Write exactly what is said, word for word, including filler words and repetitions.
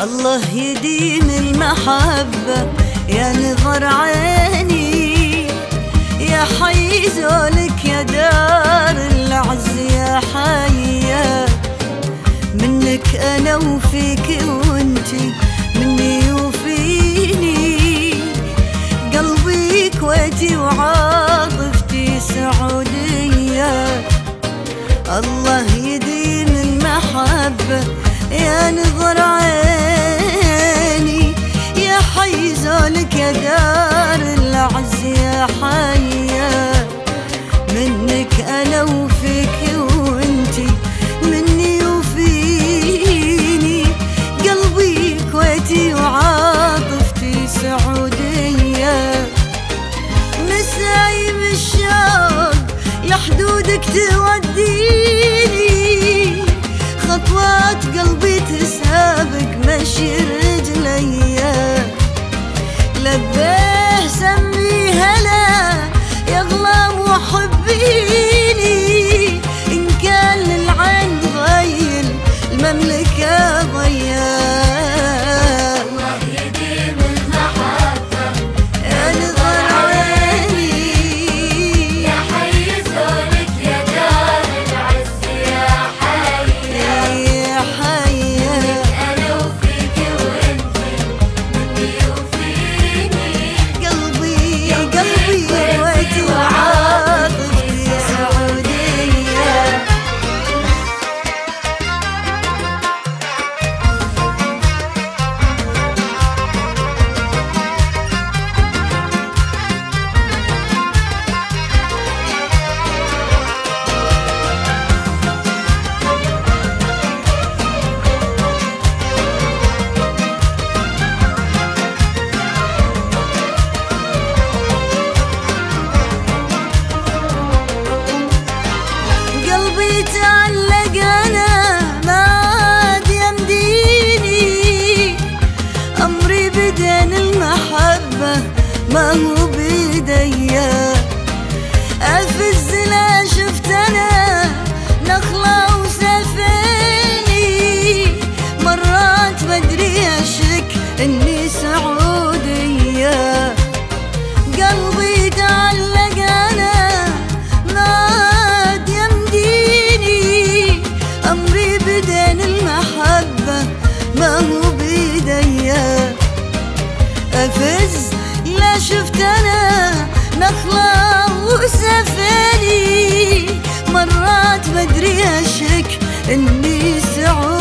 الله يديم المحبة يا نظر عيني، يا حي زولك يا دار العز يا حيا، منك أنا وفيك وانتي مني وفيني، قلبي كويتي وعاطفتي سعودية. الله يديم المحبة يا نظر عيني، يا حي زولك يا دار العز يا حيا، منك أنا وفيك وانتي مني وفيني، قلبي كويتي وعاطفتي سعودية. نسايم الشوق لحدودك توديني، خطوات قلبي تسابق مشي رجليا، لبيه سمي هلا يغلى وحبيني، إن كان للعين ضيل المملكة ضيا. الله يديم المحبة يا نظر عيني، يا حي زولك يا دار العز يا حيا، يا حيا، أنا وفيك وانتي مني وفيني، قلبي قلبي كويتي وعاطفتي سعودية. قلبي تعلق أنا ما عاد يمديني، أمري بدين المحبة ما هو بيديا، أفز لا شفت أنا نخلة وسفيني، مرات مدري أشك إني سعودية. قلبي تعلق أنا ما عاد يمديني، أمري بدين المحبة ما هو بيديا، أفز لا شفت أنا نخلة وسفيني، مرات مدري أشك إني سعودية.